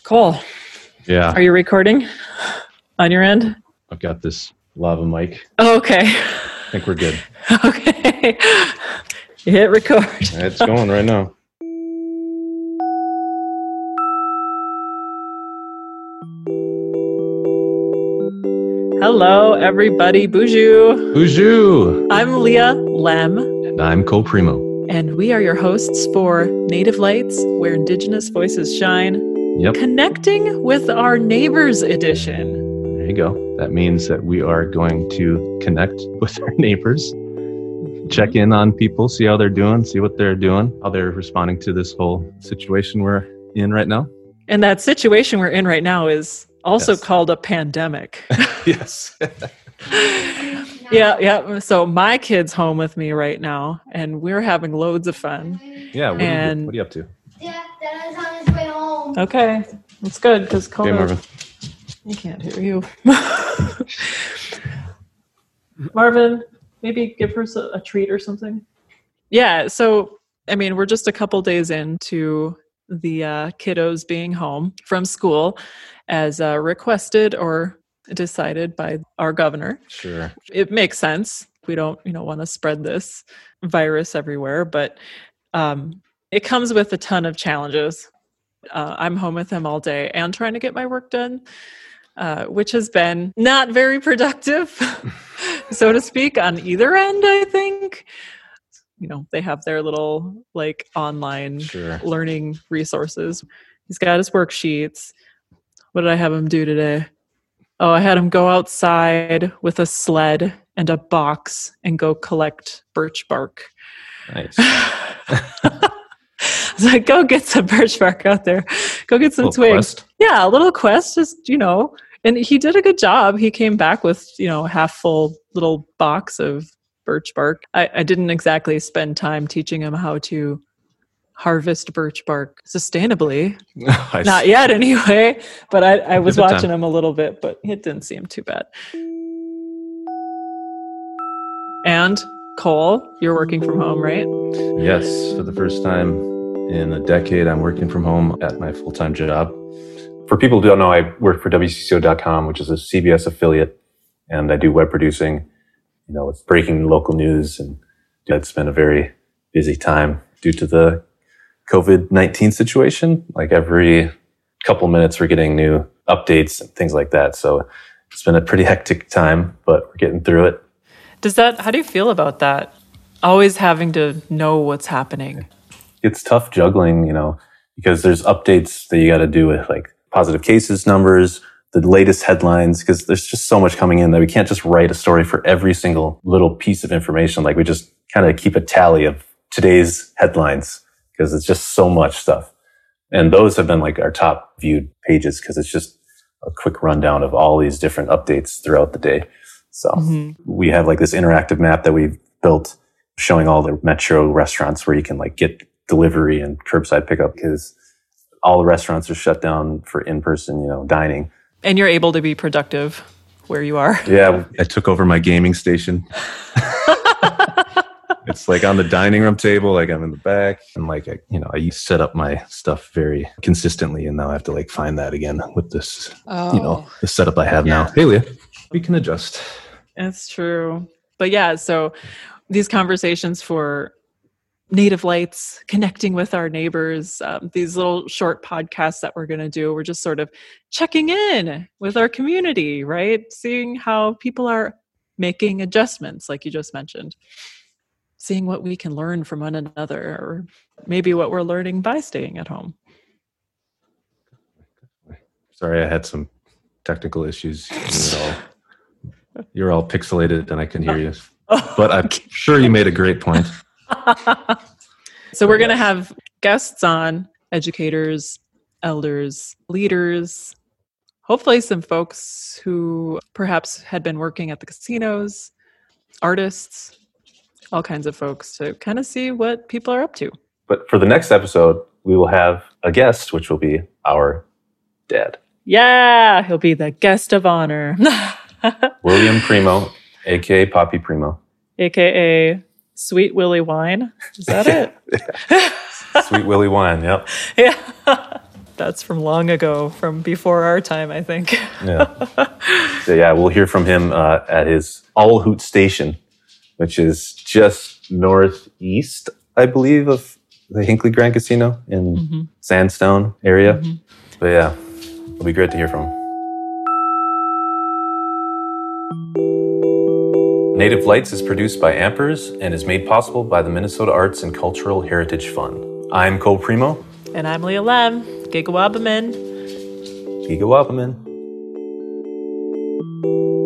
Cole, Yeah. are you recording on your end? I've got this lava mic. Oh, okay. I think we're good. Okay. You hit record. It's going right now. Hello, everybody. Bonjour. Bonjour. I'm Leah Lem. And I'm Cole Primo. And we are your hosts for Native Lights, where Indigenous voices shine. Yep. Connecting with our neighbors edition. There you go. That means that we are going to connect with our neighbors, check in on people, see how they're doing, see what they're doing, how they're responding to this whole situation we're in right now. And that situation we're in right now is also called a pandemic. Yes. Yeah. So my kid's home with me right now, and we're having loads of fun. Yeah. What are you up to? Yeah, Dad is on his way home. Okay, that's good because Okay, Marvin. he can't hear you. Marvin, maybe give her a treat or something. Yeah. So I mean, we're just a couple days into the kiddos being home from school, as requested or decided by our governor. Sure. It makes sense. We don't, want to spread this virus everywhere, but it comes with a ton of challenges. I'm home with him all day and trying to get my work done, which has been not very productive, so to speak, on either end, I think. They have their little online learning resources. He's got his worksheets. What did I have him do today? Oh, I had him go outside with a sled and a box and go collect birch bark. Nice. I was like, go get some birch bark out there. Go get some twigs. Quest. Yeah, a little quest, just, And he did a good job. He came back with, half full little box of birch bark. I didn't exactly spend time teaching him how to harvest birch bark sustainably. Not yet anyway, but I was watching him a little bit, but it didn't seem too bad. And Cole, you're working from home, right? Yes, for the first time in a decade, I'm working from home at my full-time job. For people who don't know, I work for WCCO.com, which is a CBS affiliate, and I do web producing, with breaking local news, and it's been a very busy time due to the COVID-19 situation. Like every couple minutes, we're getting new updates and things like that. So it's been a pretty hectic time, but we're getting through it. How do you feel about that? Always having to know what's happening. It's tough juggling, because there's updates that you got to do with positive cases numbers, the latest headlines, because there's just so much coming in that we can't just write a story for every single little piece of information. We just kind of keep a tally of today's headlines because it's just so much stuff. And those have been our top viewed pages because it's just a quick rundown of all these different updates throughout the day. So we have this interactive map that we've built showing all the metro restaurants where you can get delivery and curbside pickup because all the restaurants are shut down for in-person, dining. And you're able to be productive where you are. Yeah, I took over my gaming station. It's on the dining room table, I'm in the back, and I set up my stuff very consistently, and now I have to find that again with this, the setup I have now. Hey, Leah, we can adjust. That's true. But yeah, so these conversations for Native Lights, connecting with our neighbors, these little short podcasts that we're going to do, we're just sort of checking in with our community, right? Seeing how people are making adjustments, like you just mentioned. Seeing what we can learn from one another, or maybe what we're learning by staying at home. Sorry, I had some technical issues. You're all pixelated and I can hear you. But I'm sure you made a great point. So we're going to have guests on, educators, elders, leaders, hopefully some folks who perhaps had been working at the casinos, artists, all kinds of folks to kind of see what people are up to. But for the next episode, we will have a guest, which will be our dad. Yeah, he'll be the guest of honor. William Primo, a.k.a. Poppy Primo. A.k.a. Sweet Willie Wine. Is that it? Sweet Willie Wine, yep. Yeah. That's from long ago, from before our time, I think. Yeah. So yeah, we'll hear from him at his Owl Hoot Station, which is just northeast, I believe, of the Hinkley Grand Casino in Sandstone area. But yeah, it'll be great to hear from him. Native Lights is produced by Ampers and is made possible by the Minnesota Arts and Cultural Heritage Fund. I'm Cole Primo. And I'm Leah Lem. Gigawabamin. Gigawabamin.